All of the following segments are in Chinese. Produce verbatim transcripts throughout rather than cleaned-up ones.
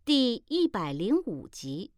第一百零五集。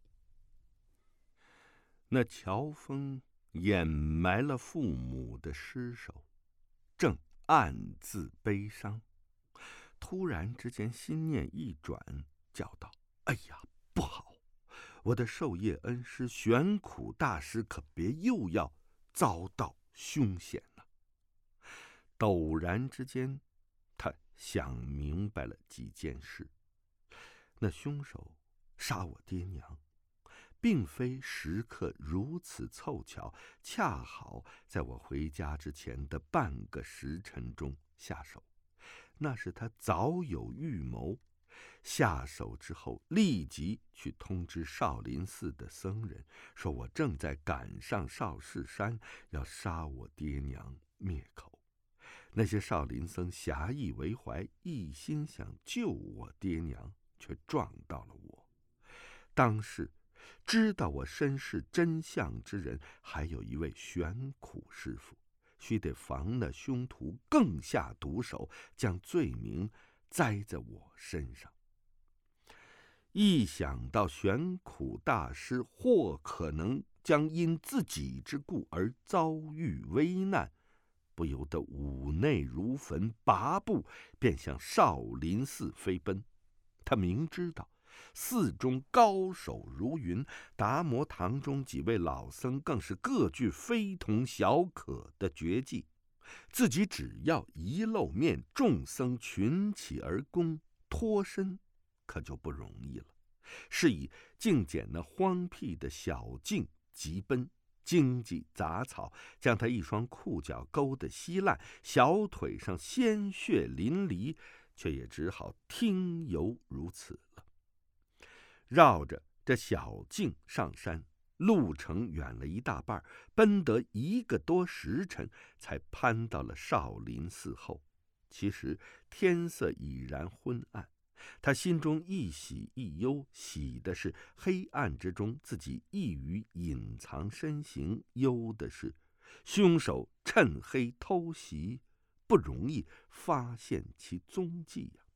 那乔峰掩埋了父母的尸首，正暗自悲伤，突然之间心念一转，叫道：“哎呀，不好！我的授业恩师玄苦大师可别又要遭到凶险了。”陡然之间，他想明白了几件事。那凶手杀我爹娘，并非时刻如此凑巧，恰好在我回家之前的半个时辰中下手，那是他早有预谋。下手之后，立即去通知少林寺的僧人，说我正在赶上少室山，要杀我爹娘灭口。那些少林僧侠义为怀，一心想救我爹娘，却撞到了我。当时知道我身世真相之人，还有一位玄苦师傅，须得防那凶徒更下毒手，将罪名栽在我身上。一想到玄苦大师或可能将因自己之故而遭遇危难，不由得五内如焚，拔步便向少林寺飞奔。他明知道寺中高手如云，达摩堂中几位老僧更是各具非同小可的绝技，自己只要一露面，众僧群起而攻，脱身可就不容易了。是以竟捡那荒僻的小径急奔，荆棘杂草将他一双裤脚勾得稀烂，小腿上鲜血淋漓，却也只好听由如此了。绕着这小径上山，路程远了一大半，奔得一个多时辰，才攀到了少林寺后。其实天色已然昏暗，他心中一喜一忧，喜的是黑暗之中自己易于隐藏身形，忧的是凶手趁黑偷袭，不容易发现其踪迹呀。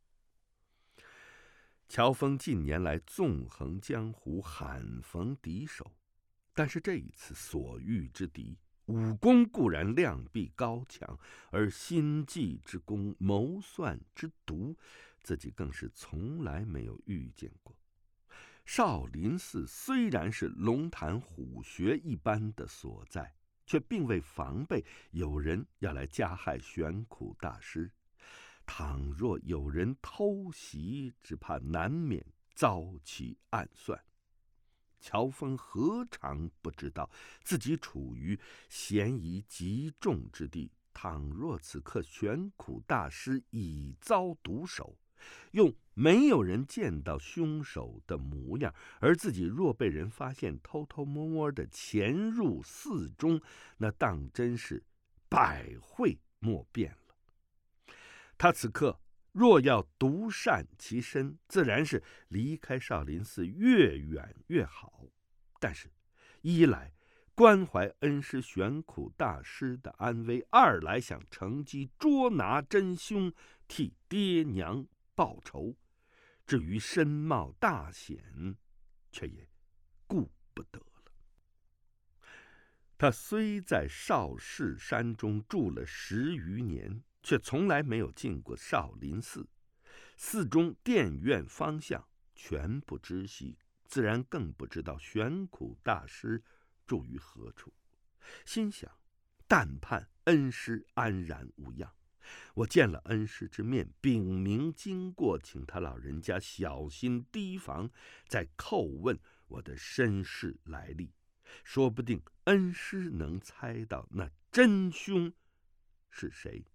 乔峰近年来纵横江湖，罕逢敌手，但是这一次所遇之敌，武功固然量必高强，而心计之功、谋算之毒，自己更是从来没有遇见过。少林寺虽然是龙潭虎穴一般的所在，却并未防备有人要来加害玄苦大师。倘若有人偷袭，只怕难免遭其暗算。乔峰何尝不知道自己处于嫌疑极重之地？倘若此刻玄苦大师已遭毒手，又没有人见到凶手的模样，而自己若被人发现偷偷摸摸的潜入寺中，那当真是百会莫辩了。他此刻若要独善其身，自然是离开少林寺越远越好。但是一来关怀恩师玄苦大师的安危，二来想乘机捉拿真凶，替爹娘报仇。至于身冒大险，却也顾不得了。他虽在少室山中住了十余年，却从来没有进过少林寺，寺中殿院方向全不知悉，自然更不知道玄苦大师住于何处。心想，但盼恩师安然无恙，我见了恩师之面，禀明经过，请他老人家小心提防，再叩问我的身世来历，说不定恩师能猜到那真凶是谁。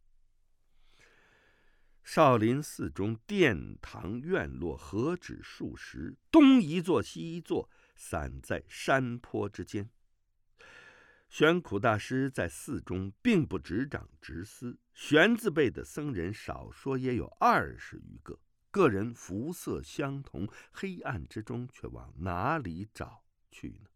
少林寺中殿堂院落何止数十，东一座西一座，散在山坡之间。玄苦大师在寺中并不执掌执司，玄字辈的僧人少说也有二十余个，个人肤色相同，黑暗之中却往哪里找去呢？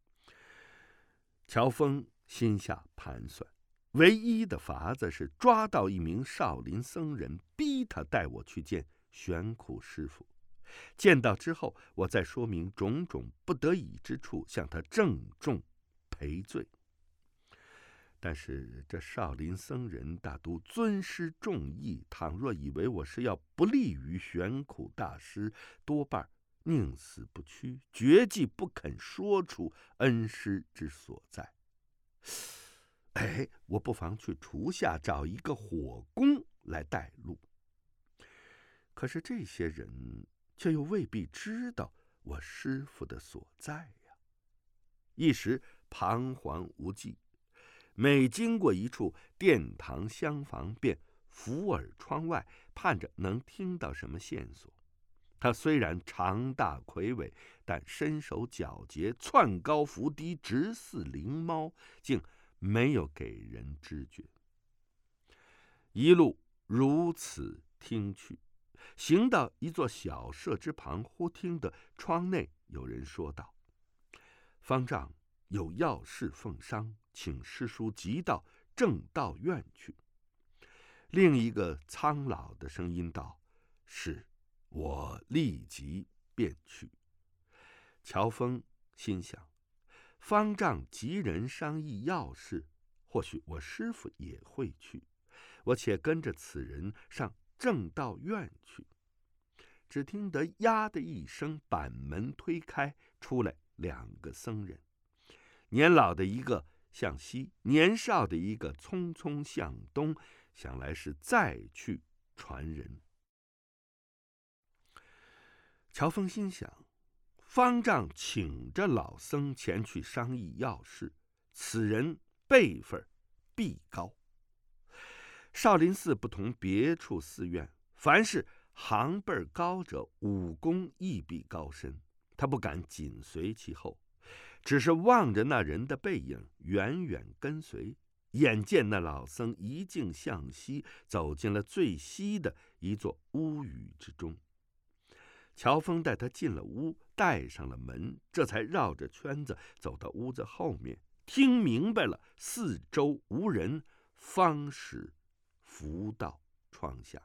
乔峰心下盘算，唯一的法子是抓到一名少林僧人，逼他带我去见玄苦师傅。 见到之后，我再说明种种不得已之处，向他郑重赔罪。但是这少林僧人大都尊师重义，倘若以为我是要不利于玄苦大师，多半宁死不屈，绝技不肯说出恩师之所在。哎，我不妨去厨下找一个火工来带路。可是这些人却又未必知道我师父的所在呀，一时彷徨无计。每经过一处殿堂厢房，便伏耳窗外，盼着能听到什么线索。他虽然长大魁伟，但身手矫捷，窜高伏低，直似灵猫，竟没有给人知觉。一路如此听去，行到一座小舍之旁，忽听得窗内有人说道：“方丈有要事奉商，请师叔即到正道院去。”另一个苍老的声音道：“是，我立即便去。”乔峰心想，方丈急人商议要事，或许我师父也会去，我且跟着此人上正道院去。只听得呀的一声，板门推开，出来两个僧人，年老的一个向西，年少的一个匆匆向东，想来是再去传人。乔峰心想，方丈请着老僧前去商议要事，此人辈分必高。少林寺不同别处寺院，凡是行辈高者，武功亦必高深。他不敢紧随其后，只是望着那人的背影，远远跟随。眼见那老僧一径向西，走进了最西的一座屋宇之中。乔峰带他进了屋，带上了门，这才绕着圈子走到屋子后面，听明白了四周无人，方始伏到窗下。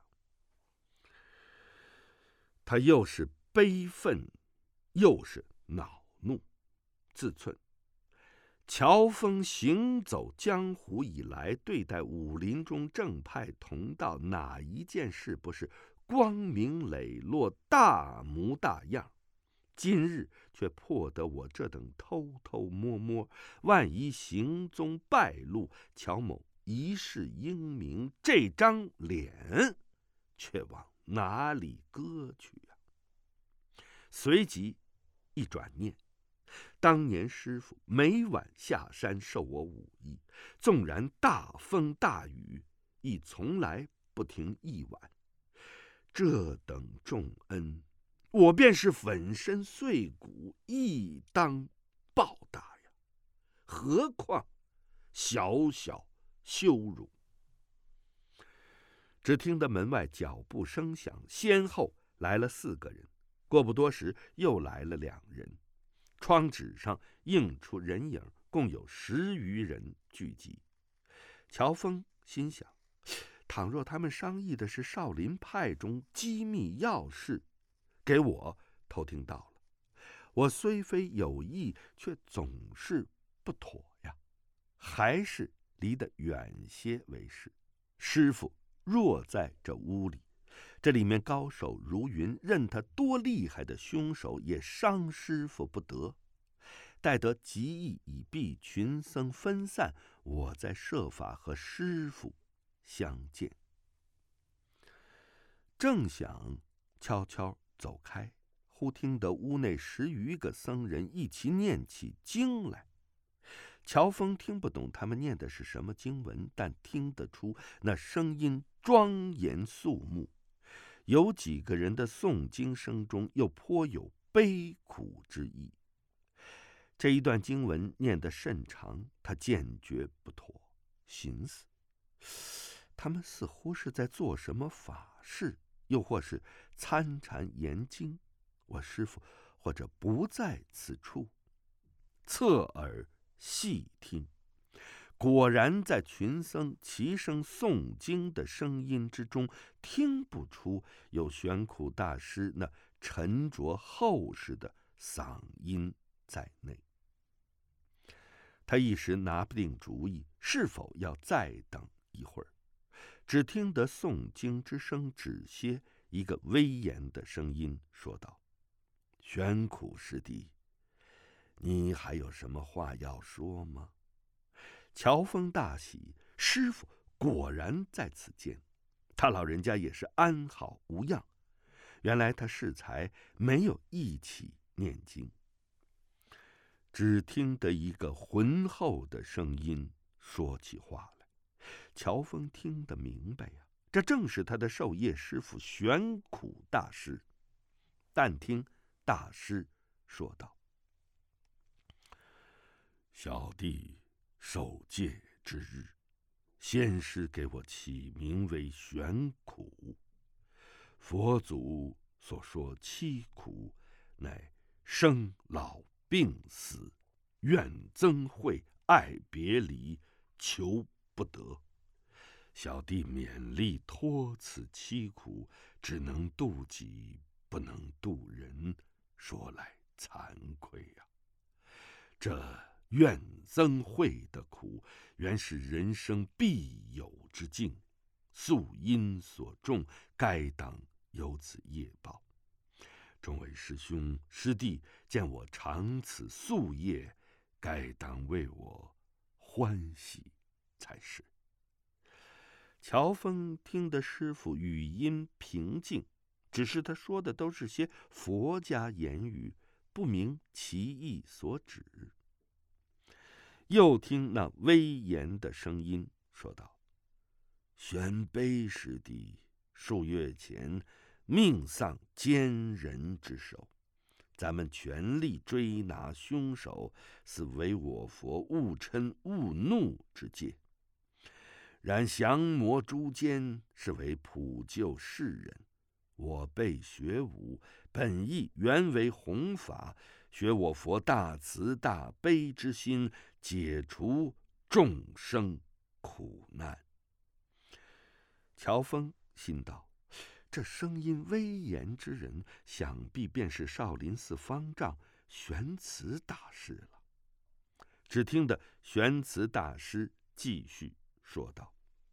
他又是悲愤，又是恼怒，自忖：乔峰行走江湖以来，对待武林中正派同道，哪一件事不是光明磊落、大模大样？今日却破得我这等偷偷摸摸，万一行踪败露，乔某一世英名，这张脸却往哪里搁去啊？随即一转念，当年师父每晚下山授我武艺，纵然大风大雨，亦从来不停一晚。这等重恩，我便是粉身碎骨，亦当报答呀！何况小小羞辱。只听得门外脚步声响，先后来了四个人，过不多时又来了两人。窗纸上映出人影，共有十余人聚集。乔峰心想，倘若他们商议的是少林派中机密要事，给我偷听到了，我虽非有意，却总是不妥呀，还是离得远些为是。师父若在这屋里，这里面高手如云，任他多厉害的凶手也伤师父不得。待得极意已毕，群僧分散，我再设法和师父相见。正想悄悄走开，忽听得屋内十余个僧人一齐念起经来。乔峰听不懂他们念的是什么经文，但听得出那声音庄严肃穆，有几个人的诵经声中又颇有悲苦之意。这一段经文念得甚长，他坚决不妥，寻思他们似乎是在做什么法事，又或是参禅研经，我师父或者不在此处。侧耳细听，果然在群僧齐声诵经的声音之中，听不出有玄苦大师那沉着厚实的嗓音在内。他一时拿不定主意，是否要再等一会儿。只听得诵经之声止歇，一个威严的声音说道：“玄苦师弟，你还有什么话要说吗？”乔峰大喜，师傅果然在此间，他老人家也是安好无恙。原来他适才没有一起念经。只听得一个浑厚的声音说起话来，乔峰听得明白呀，这正是他的授业师傅玄苦大师。但听大师说道：“小弟受戒之日，先师给我起名为玄苦。佛祖所说七苦，乃生老病死、怨憎会、爱别离、求不得。小弟勉力脱此七苦，只能度己，不能度人，说来惭愧呀、啊。这怨憎会的苦，原是人生必有之境，宿因所种，该当有此业报。众位师兄师弟见我尝此宿业，该当为我欢喜才是。”乔峰听得师傅语音平静，只是他说的都是些佛家言语，不明其意所指。又听那威严的声音说道：“玄悲师弟数月前命丧奸人之手，咱们全力追拿凶手，是为我佛勿嗔勿怒之戒。然降魔诛奸是为普救世人，我辈学武本意原为弘法，学我佛大慈大悲之心，解除众生苦难。”乔峰心道，这声音威严之人，想必便是少林寺方丈玄慈大师了。只听得玄慈大师继续说道：“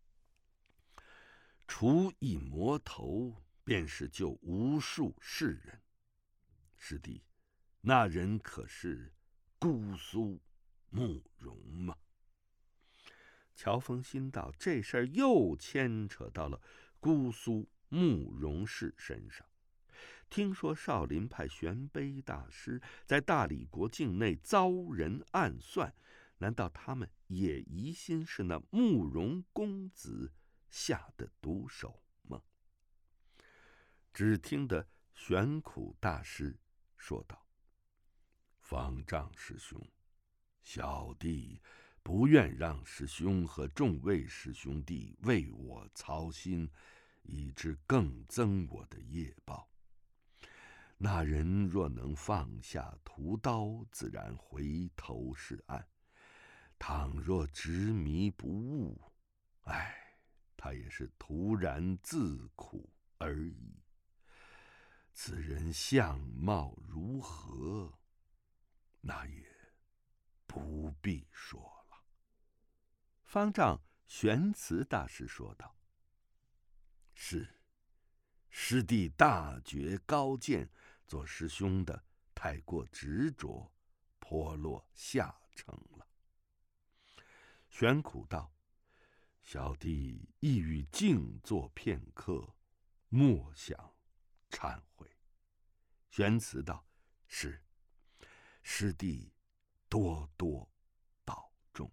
除一魔头，便是救无数世人。师弟，那人可是姑苏慕容吗？”乔峰心道，这事儿又牵扯到了姑苏慕容氏身上。听说少林派玄悲大师在大理国境内遭人暗算，难道他们也疑心是那慕容公子下的毒手吗？只听得玄苦大师说道：“方丈师兄，小弟不愿让师兄和众位师兄弟为我操心，以致更增我的业报。那人若能放下屠刀，自然回头是岸；倘若执迷不悟，唉，他也是徒然自苦而已。此人相貌如何，那也不必说了。”方丈玄慈大师说道：“是，师弟大觉高见，做师兄的太过执着，颇落下乘了。”玄苦道：“小弟意欲静坐片刻，莫想忏悔。”玄慈道：“是，师弟多多保重。”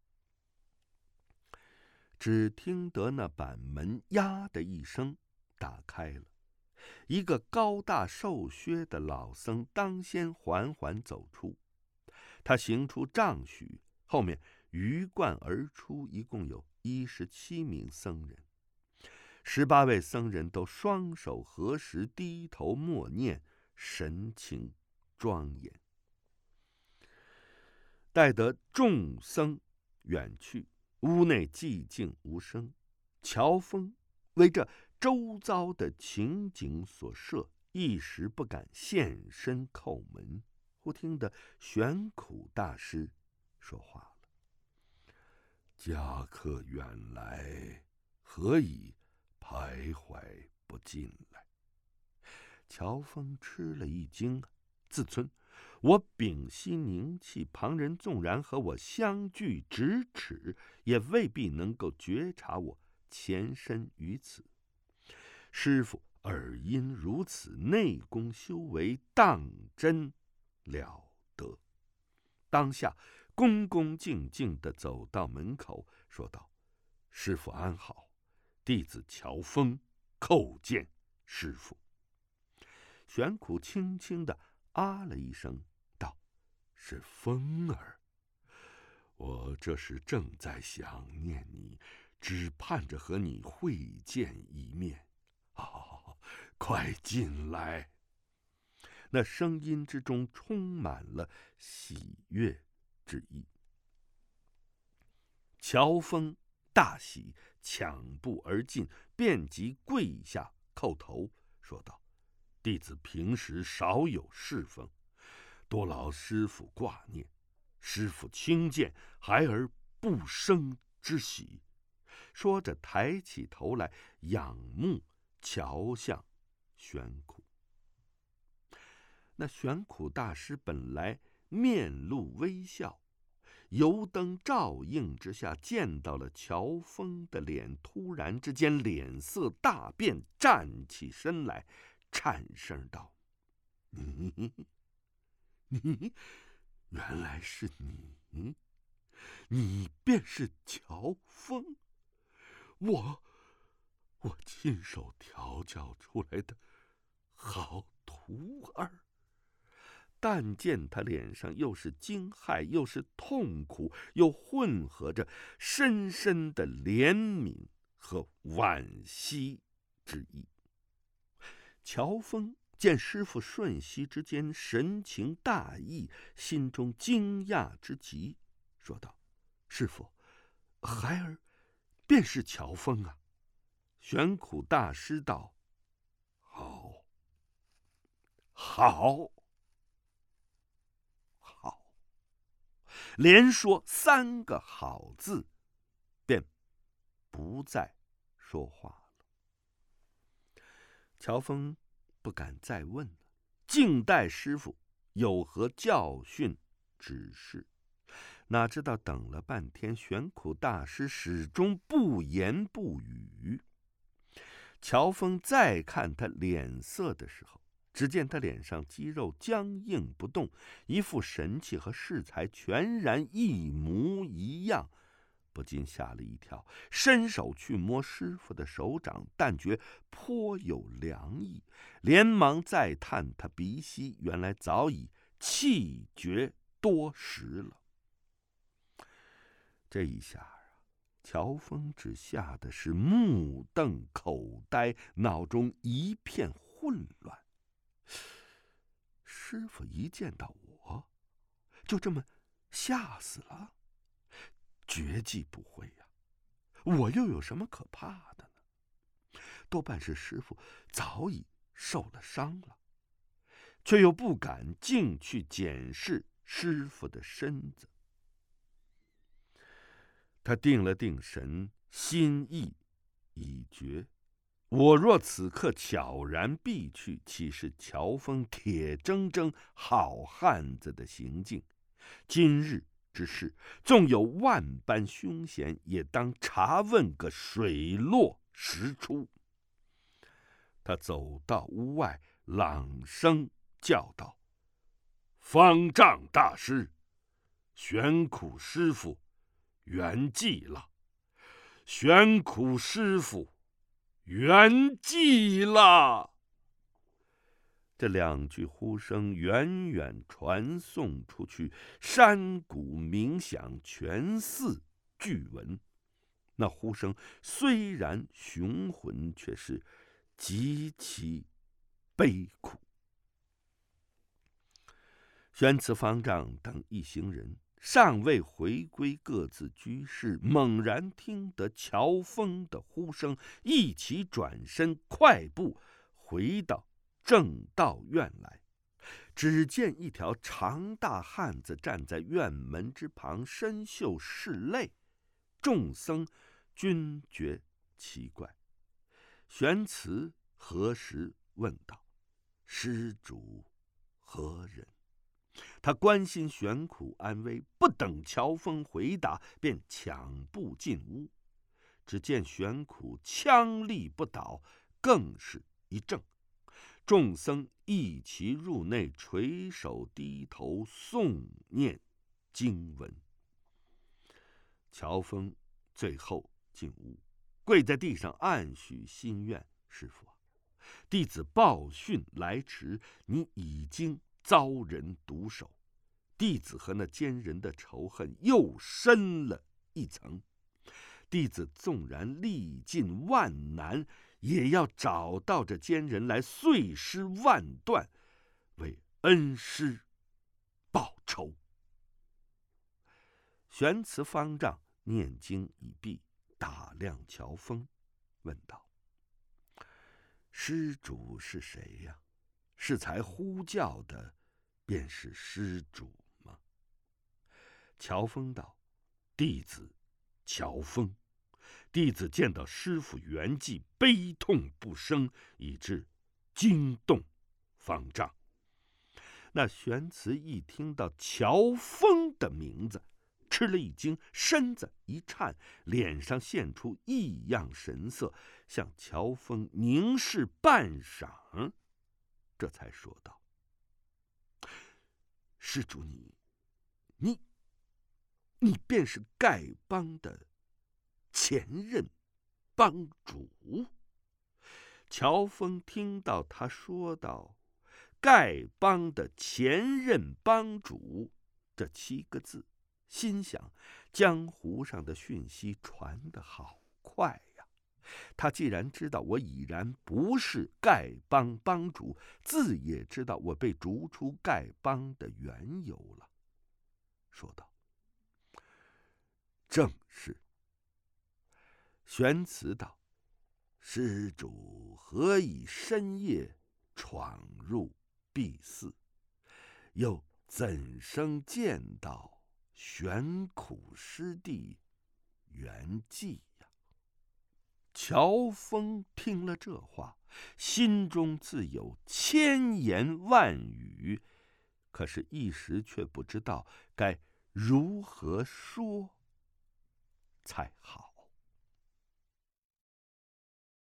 只听得那板门呀的一声打开了，一个高大瘦削的老僧当先缓缓走出。他行出丈许，后面鱼贯而出，一共有一十七名僧人。十八位僧人都双手合十，低头默念，神情庄严。待得众僧远去，屋内寂静无声。乔峰为这周遭的情景所摄， 一时不敢现身叩门。忽听得玄苦大师说话了：“家客远来，何以徘徊不进来？”乔峰吃了一惊，自尊我屏息凝气，旁人纵然和我相距咫尺，也未必能够觉察我前身于此。师父耳因如此，内功修为当真了得。当下恭恭敬敬地走到门口，说道：“师父安好，弟子乔峰叩见师父。”玄苦轻轻地啊了一声，道：“是风儿，我这时正在想念你，只盼着和你会见一面。哦，快进来。”那声音之中充满了喜悦之意。乔峰大喜，抢步而进，便即跪下叩头，说道：“弟子平时少有侍奉，多劳师父挂念。师父轻见孩儿不生之喜。”说着抬起头来，仰目瞧向玄苦。那玄苦大师本来面露微笑，油灯照映之下，见到了乔峰的脸，突然之间脸色大变，站起身来，颤声道：“你，你，原来是你，你便是乔峰，我，我亲手调教出来的好徒儿。”但见他脸上又是惊骇，又是痛苦，又混合着深深的怜悯和惋惜之意。乔峰见师父瞬息之间神情大异，心中惊讶之极，说道：“师父，孩儿便是乔峰啊。”玄苦大师道：“好，好。”连说三个好字，便不再说话了。乔峰不敢再问了，静待师父有何教训指示。哪知道等了半天，玄苦大师始终不言不语。乔峰再看他脸色的时候，只见他脸上肌肉僵硬不动，一副神气和适才全然一模一样，不禁吓了一跳，伸手去摸师父的手掌，但觉颇有凉意，连忙再探他鼻息，原来早已气绝多时了。这一下啊，乔峰只吓得是目瞪口呆，脑中一片混乱。师父一见到我，就这么吓死了？绝技不会呀、啊，我又有什么可怕的呢？多半是师父早已受了伤了，却又不敢径去检视师父的身子。他定了定神，心意已决。我若此刻悄然避去，岂是乔峰铁铮铮好汉子的行径？今日之事，纵有万般凶险，也当查问个水落石出。他走到屋外，朗声叫道：“方丈大师，玄苦师傅圆寂了！玄苦师傅圆寂了！”这两句呼声远远传送出去，山谷鸣响，全寺俱闻。那呼声虽然雄浑，却是极其悲苦。玄慈方丈等一行人尚未回归各自居室，猛然听得乔峰的呼声，一起转身，快步回到正到院来。只见一条长大汉子站在院门之旁，身袖拭泪。众僧均觉奇怪。玄慈何时问道：“施主何人？”他关心玄苦安危，不等乔峰回答，便抢步进屋。只见玄苦枪立不倒，更是一怔。众僧一齐入内，垂手低头诵念经文。乔峰最后进屋，跪在地上暗许心愿：“师父，弟子报讯来迟，你已经遭人毒手，弟子和那奸人的仇恨又深了一层。弟子纵然历尽万难，也要找到这奸人来碎尸万段，为恩师报仇。”玄慈方丈念经已毕，打量乔峰，问道：“施主是谁呀？是才呼叫的，便是施主吗？”乔峰道：“弟子乔峰，弟子见到师父圆寂，悲痛不生，以致惊动方丈。”那玄慈一听到乔峰的名字，吃了一惊，身子一颤，脸上现出异样神色，向乔峰凝视半晌，这才说道：“施主你，你，你便是丐帮的前任帮主？”乔峰听到他说道“丐帮的前任帮主”这七个字，心想江湖上的讯息传得好快呀！他既然知道我已然不是丐帮帮主，自也知道我被逐出丐帮的缘由了，说道：“正是。”玄慈道：“施主何以深夜闯入敝寺，又怎生见到玄苦师弟圆寂呀？”乔峰听了这话，心中自有千言万语，可是一时却不知道该如何说才好。